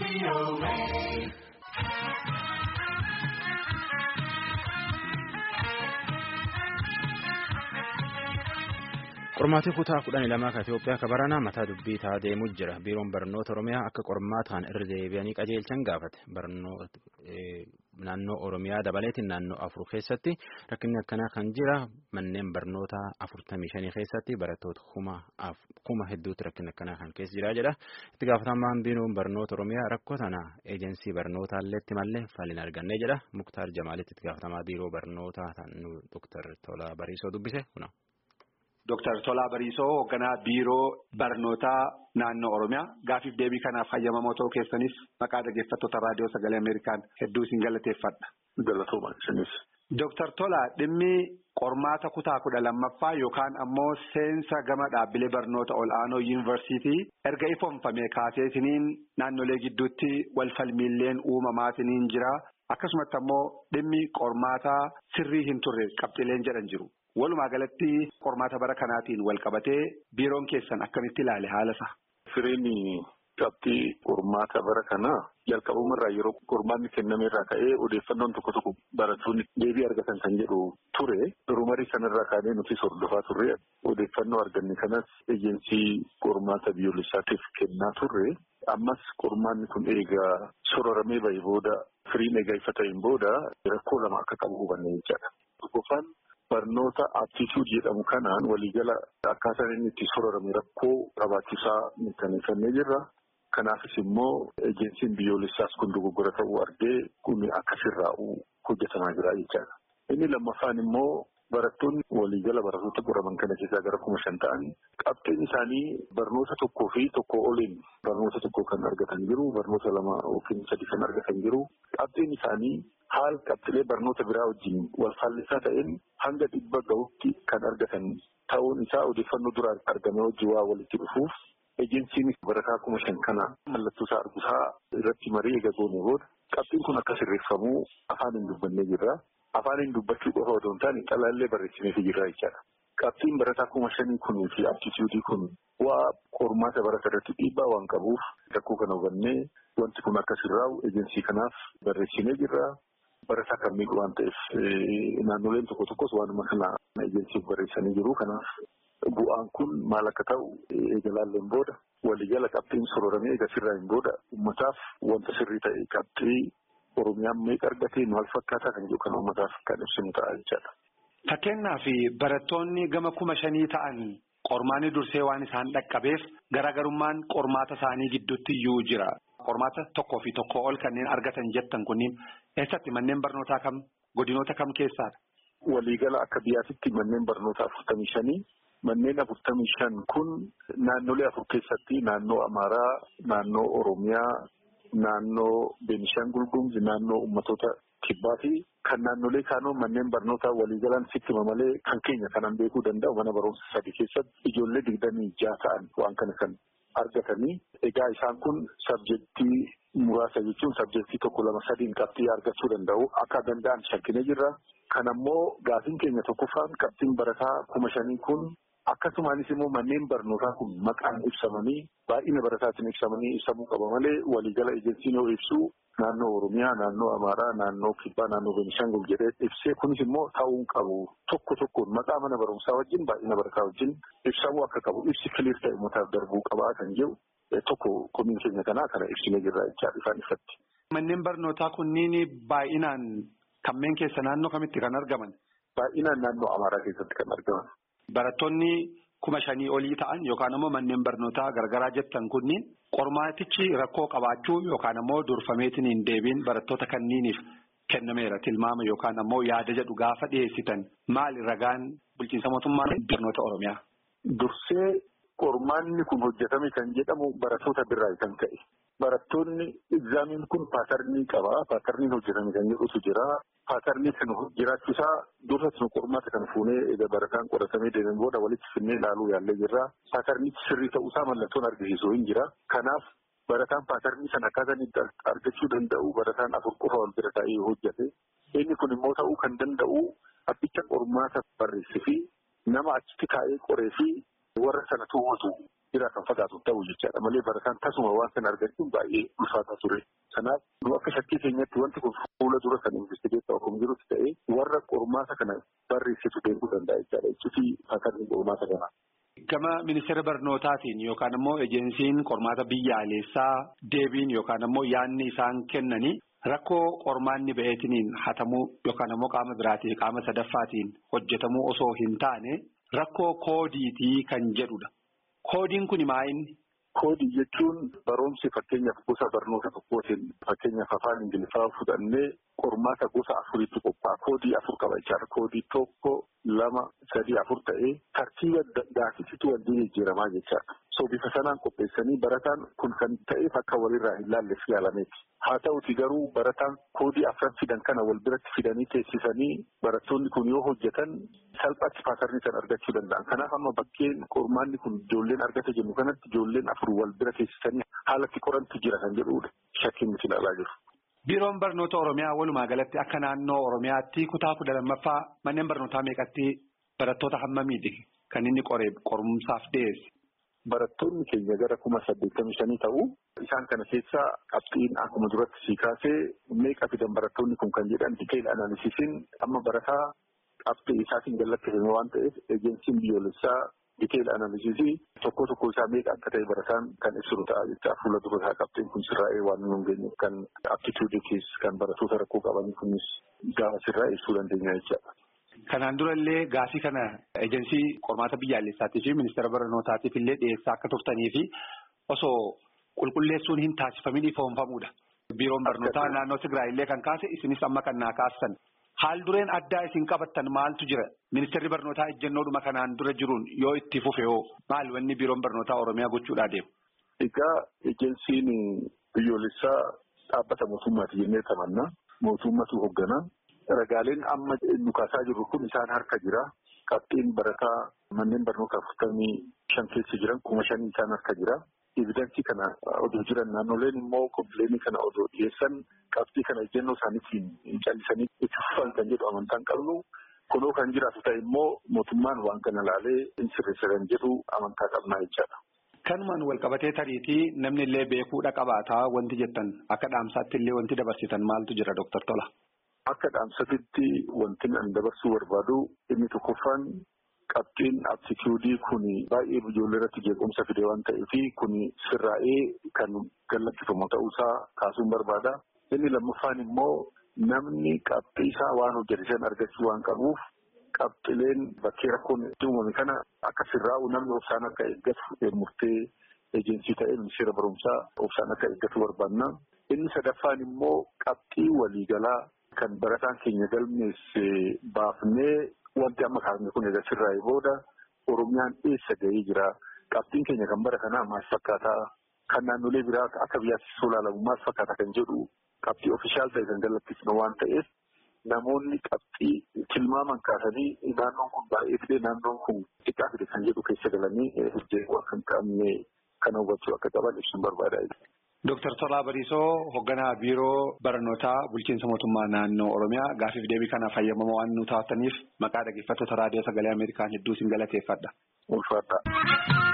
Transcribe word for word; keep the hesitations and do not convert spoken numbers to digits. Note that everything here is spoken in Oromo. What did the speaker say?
Qormaatii kutaa kudhanii lamaa ka Itoophiyaa ka baranaa mataa dubbii ta'a deemuu jira. Biiroon barnoota Oromiyaa akka qormaataan irra deebi'anii qajeelchan gaafate. Barnoota naannoo Oromiyaa dabaleetiin naannoo afur keessatti rakkinni akkanaa kan jira. Manneen barnoota afurtamii shanii keessatti barattoota kuma hedduutti rakkinni akkanaa kan keessa jira jedha. Itti gaafatamaan biiroon barnoota Oromiyaa rakkoo tana eejensii barnootaalleetti malee faliin arganne jedha. Muktaar Jamaalitti itti gaafatamaa biiroo barnootaa Dooktar Tolaa Bariisoo dubbise kuna. Dooktar Tolaa Bariisoo hoogganaa biiroo barnootaa naannoo Oromiyaa gaafiif deebii kanaaf hayyamamoo ta'uu keessanis maqaa dhaggeeffattoota raadiyoo sagalee Ameerikaan hedduu isin galateeffadha. Galatoomaa isinis. Dooktar Tolaa dhimmi qormaata kutaa kudha lammaffaa yookaan ammoo seensa gama dhaabbilee barnoota ol'aanoo yuunivarsiitii erga ifoomfamee kaasee isiniin naannolee gidduutti walfalmiilleen uumamaa isiniin jira. Akkasumatti ammoo dhimmi qormaataa sirrii hin turre qabxileen jedhan jiru. Walumaa galatti qormaata bara kanaatiin wal qabatee biiroon keessan akkamitti ilaale haala isaa? Sireen qabxii qormaata bara kanaa jalqabumarraa yeroo qormaanni kennameerraa ka'ee odeeffannoon tokko tokko barattoonni deebii argatan kan jedhu ture. Durumarii sanarraa kaanee nuti hordofaa turre odeeffannoo arganne kanas eejensii qormaata biyyoolessaatiif kennaa turre. Ammas qormaanni kun eegaa sororamee bahee booda firiin eegaa ifa ta'een booda rakkoo lama akka qabu hubanne jechaadha. Tokkoffaan barnoota aptituud jedhamu kanaan waliigala akkaataan inni itti sororame rakkoo qabaachisaa mirkaneeffannee jirra. Kanaafis immoo eejensiin biyyoolessaas kun dogoggora ta'uu argee kun akka sirraa'u hojjetamaa jira jechaadha. Inni lammaffaan immoo barattoonni waliigala barattoota qoraman kana keessaa gara kuma shan ta'an qabxiin isaanii barnoota tokkoo fi tokko oliin barnoota tokko kan argatan jiru, barnoota lama yookiin sadi kan argatan jiru. Qabxiin isaanii haal qabxilee barnoota biraa wajjin wal faallisaa ta'een hanga dhibba gahutti kan argatan ta'uun isaa odeeffannoo dura argame wajjin waa walitti dhufuuf eejensiin barataa kuma shan kana mallattoo isaa arguusaa irratti marii eega goone booda qabxiin kun akka sirreeffamuu afaan hin dubbannee jirra. Afaan hin dubbachuu qofa otoo hin taane xalaallee barreessineefi jirra jechaadha. Qabxiin barataa kuma shanii kunii fi aptituudii kun waa qormaata barataa irratti dhiibbaa waan qabuuf rakkoo kana hubannee wanti kun akka sirraa'u eejensii kanaaf barreessinee jirra. Barataa kan miidhu waan ta'eef naannoleen tokko tokkos waanuma kana eejensiif barreessanii jiru. Kanaaf bu'aan kun maal akka ta'u eegalaalleen booda waliigala qabxiin sororamee eega sirraa'een booda uummataaf wanta sirrii ta'e qabxii Oromiyaan meeqa argatee maal fakkaataa kan jiru kan uummataaf kan ibsinu ta'a jechaadha. Fakkeenyaaf barattoonni gama kuma shanii ta'an qormaanni dursee waan isaan dhaqqabeef garaagarummaan qormaata isaanii gidduutti iyyuu jira. Qormaata tokkoo fi tokkoo ol kanneen argatan jettan kunniin eessatti manneen barnootaa kam godinoota kam keessaadha? Waliigala akka biyyaatitti manneen barnootaa afurtamii shanii. Manneen afurtamii shan kun naannolee afur keessatti naannoo Amaaraa, naannoo Oromiyaa, naannoo Beenishaangul Gumuz, naannoo ummatoota kibbaa fi kan naannolee kaanoo manneen barnootaa waliigalaan sittima malee kan keenya kanan beekuu danda'u mana barumsa sadii keessatti ijoollee digdamii jaha ta'an waan kana kan argatanii. Egaa isaan kun sabjektii muraasa jechuun sabjektii tokko lama sadiin qabxii argachuu danda'u akka danda'an shakkinee jirra. Kan ammoo gaafiin keenya tokkoffaan qabxiin barataa kuma shanii kun akkasumaanis immoo manneen barnootaa kun maqaan ibsamanii baay'ina barataatiin ibsamanii ibsamuu qaba malee waliigala eejensiin yoo ibsu naannoo Oromiyaa, naannoo Amaaraa, naannoo Kibbaa, naannoo Beenishaangul jedhee ibsee kunis immoo ta'uu qabu tokko tokkoon maqaa mana barumsaa wajjin baay'ina barataa wajjin ibsamuu akka qabu ibsi kiliir ta'e uummataaf darbuu qabaa kan jedhu tokko komiin keenya kanaa kana ibsinee jirra jechaadha ifaan ifatti. Manneen barnootaa kunniin baay'inaan kanneen keessa naannoo kamitti kan argaman? Baay'inaan naannoo Amaaraa keessatti kan argaman. Barattoonni kuma shanii olii ta'an yookaan ammoo manneen barnootaa garagaraa jettan kunniin qormaatichi rakkoo qabaachuu yookaan ammoo durfameetiin hin deebiin barattoota kanniiniif kennameera tilmaama yookaan ammoo yaada jedhu gaafa dhiyeessitan maali ragaan bulchiinsa mootummaa barnoota Oromiyaa? Dursee qormaanni kun hojjetame kan jedhamu barattoota birraa kan ka'e. Barattoonni egzaamiin kun paatarnii qaba. Paatarniin hojjetame kan jedhutu jira. Paatarnii kan jiraachuusaa dursa nu qormaata kan fuunee egaa barataan qoratamee deemen booda walitti finnee ilaaluu yaallee jirra. Paatarnichi sirrii ta'uusaa mallattoon argisiisu hin jira. Kanaaf barataan paatarnii sana akkaataan itti argachuu danda'u barataan afur qofa wal bira taa'ee hojjete. Inni kun immoo ta'uu kan danda'u abbicha qormaata barreessee fi nama achitti taa'ee qoree fi warra sana to'atu irraa kan fagaatu ta'u jechaadha malee barataan tasuma waan kana argachuun baay'ee ulfaataa ture. Kanaaf nu akka shakkii keenyatti wanti kun fuula dura kan investigeetaa akkuma jirutti ta'ee warra qormaata kana barreessitu beekuu danda'a jechaadha. Iccitii fakkaatni qormaata kanaa. Gama ministeera barnootaatiin yookaan immoo ejensiin qormaata biyyaalessaa deebiin yookaan immoo yaadni isaan kennanii rakkoo qormaanni ba'eetiniin hatamuu yookaan immoo qaama biraatiin qaama sadaffaatiin hojjetamuu osoo hin taane rakkoo koodiitii kan jedhudha. Koodiin kun maayinni? Koodii jechuun barumsi fakkeenyaaf gosa barnoota tokkootiin fakkeenyaaf afaan Ingiliffaa fudhannee qormaata gosa afuritti qophaa'a. Koodii afur qaba jechaadha. Koodii tokko lama sadii afur ta'ee tartiiba gaafisitu waliin jijjiiramaa jechaadha. So bifa sanaan qopheessanii barataan kun kan ta'eef akka walirraa hin laalleef yaalameeti. Haa ta'uti garuu barataan koodii afran fidan kana wal biratti fidanii teessisanii barattoonni kun yoo hojjetan salphaatti paatarnii sana argachuu danda'an. Kanaaf amma bakkeen qormaanni kun ijoolleen argate jennu kanatti ijoolleen afur wal bira teessisanii haalatti qorantu jira kan jedhudha. Shakkiin nuti ilaalaa jiru. Biiroon barnoota Oromiyaa walumaa galatti akka naannoo Oromiyaatti kutaa kudha lammaffaa manneen barnootaa meeqatti barattoota hammamiiti kan inni qoree qorumsaaf dhiyeesse? Barattoonni keenya gara kuma saddeettamii shanii ta'u. Isaan kana keessaa qabxiin akkuma duratti sii kaasee meeqa fidan barattoonni kun kan jedhan detail analysiisiin amma barataa qabxii isaatiin gallattifame waan ta'eef ejensiin biyyoolessaa detail analysiisii tokko tokko isaa meeqa akka ta'e barataan kan ibsu ta'a jecha fuula dura isaa qabxiin kun sirraa'ee waan nu geenye kan aptituudiitis kan barattoota rakkoo qabanii kunis gaafa sirraa'ee ibsuu dandeenya jechaadha. Kanaan dura illee gaafii kana ejensii qormaata biyyaalessaatii fi ministeera barnootaatiif illee dhiyeessaa akka turtanii fi osoo qulqulleessuun hin taasifamin ifoonfamuudha. Biiroon barnootaa naannoo Tigraay illee kan kaase isinis amma kan naa kaastan. Haal dureen addaa isin qabattan maaltu jira? Ministeerri barnootaa ejjennoodhuma kanaan dura jiruun yoo itti fufe hoo maal wanni biiroon barnootaa Oromiyaa gochuudhaa deemu? Egaa ejensiin biyyoolessaa dhaabbata mootummaati jennee tamanna. Mootummatu hoogganaa. Ragaaleen amma nu kaasaa jirru kun isaan harka jira. Qabxiin barataa manneen barnoota afurtamii shan keessa jiran kuma shanii isaan harka jira. Evidensii kana odoo jiran naannoleen immoo kompiileenii kana odoo dhiyeessan qabxii kana ejjennoo isaaniitiin callisanii itti fufan kan jedhu amantaan qabnu. Kunoo kan jiraatu ta'e immoo mootummaan waan kana laalee hin sirreessa kan jedhu amantaa qabnaa jechaadha. Kanumaan wal qabatee tariitii namni illee beekuudha qabaataa wanti jettan akka dhaamsaatti illee wanti dabarsitan maaltu jira Dooktar Tola? Akka dhaamsatitti wanti an dabarsuu barbaadu inni tokkoffaan qabxiin aptituudii kun baay'ee ijoollee irratti jeequmsa fide waan ta'eef kun sirraa'ee kan gallakkifamu ta'uusaa kaasuun barbaada. Inni lammaffaan immoo namni qabxii isaa waan hojjetan argachuu waan qabuuf qabxileen bakkee rakkoon itti uumame kana akka sirraa'u namni obsaan akka eeggatu murtee ejensii ta'ee ministeera barumsaa obsaan akka eeggatu barbaanna. Inni sadaffaan immoo qabxii waliigalaa kan barataan keenya galmeesse baafnee wanti amma kaasne kun egaa sirraa'ee booda Oromiyaan eessa ga'ee jira? Qabxiin keenya kan bara kanaa maal fakkaataa? Kan naannolee biraa akka biyyaatti solaalamu maal fakkaata kan jedhu qabxii ofishaal ta'e kan gallattifnu waan ta'eef namoonni qabxii tilmaaman kaasanii naannoon kun baay'ee fide naannoon kun xiqqaa fide kan jedhu keessa galanii hojjetu akka hin qabne kana hubachuu akka qaban ibsuun barbaada. Dooktar Tolaa Bariisoo hoogganaa biiroo barnootaa bulchiinsa mootummaa naannoo Oromiyaa gaafiif deebii kanaaf fayyadamaa waan nu taataniif maqaa dhaggeeffattoota raadiyoo sagalee Ameerikaan hedduu isin galateeffadha. Ulfaadha.